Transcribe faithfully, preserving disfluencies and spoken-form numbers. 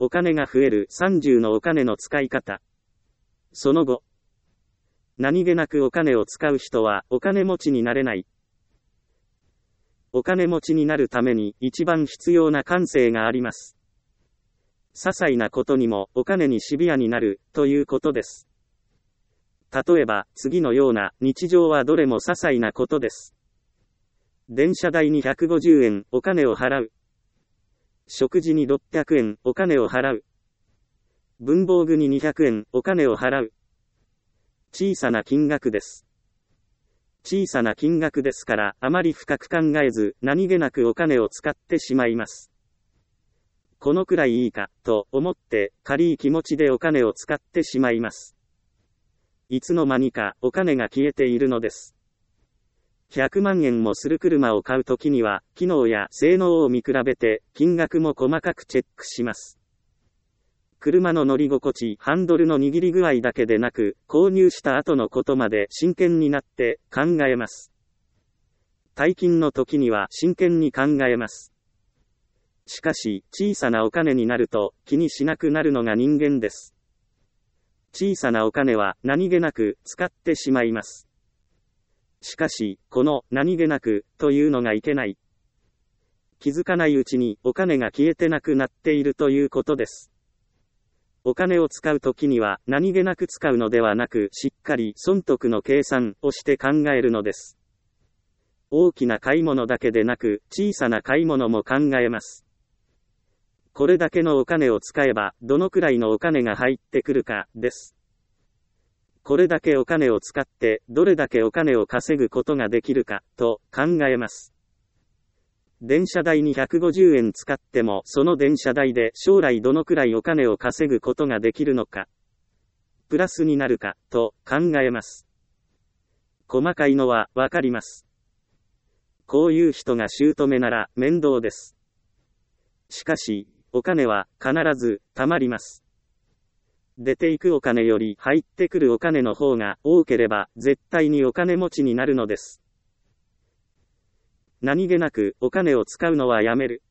お金が増えるさんじゅうのお金の使い方。その後、何気なくお金を使う人はお金持ちになれない。お金持ちになるために一番必要な感性があります。些細なことにもお金にシビアになるということです。例えば次のような日常はどれも些細なことです。電車代にひゃくごじゅうえんお金を払う。食事にろっぴゃくえんお金を払う。文房具ににひゃくえんお金を払う。小さな金額です。小さな金額ですからあまり深く考えず何気なくお金を使ってしまいます。このくらいいいかと思って軽い気持ちでお金を使ってしまいます。いつの間にかお金が消えているのです。ひゃくまんえんもする車を買うときには機能や性能を見比べて金額も細かくチェックします。車の乗り心地、ハンドルの握り具合だけでなく、購入した後のことまで真剣になって考えます。大金の時には真剣に考えます。しかし、小さなお金になると気にしなくなるのが人間です。小さなお金は何気なく使ってしまいます。しかし、この何気なくというのがいけない。気づかないうちにお金が消えてなくなっているということです。お金を使うときには何気なく使うのではなくしっかり損得の計算をして考えるのです。大きな買い物だけでなく小さな買い物も考えます。これだけのお金を使えばどのくらいのお金が入ってくるかです。これだけお金を使ってどれだけお金を稼ぐことができるかと考えます。電車代にひゃくごじゅうえん使ってもその電車代で将来どのくらいお金を稼ぐことができるのか、プラスになるかと考えます。細かいのはわかります。こういう人が姑なら面倒です。しかし、お金は必ず貯まります。出ていくお金より入ってくるお金の方が多ければ絶対にお金持ちになるのです。何気なくお金を使うのはやめる。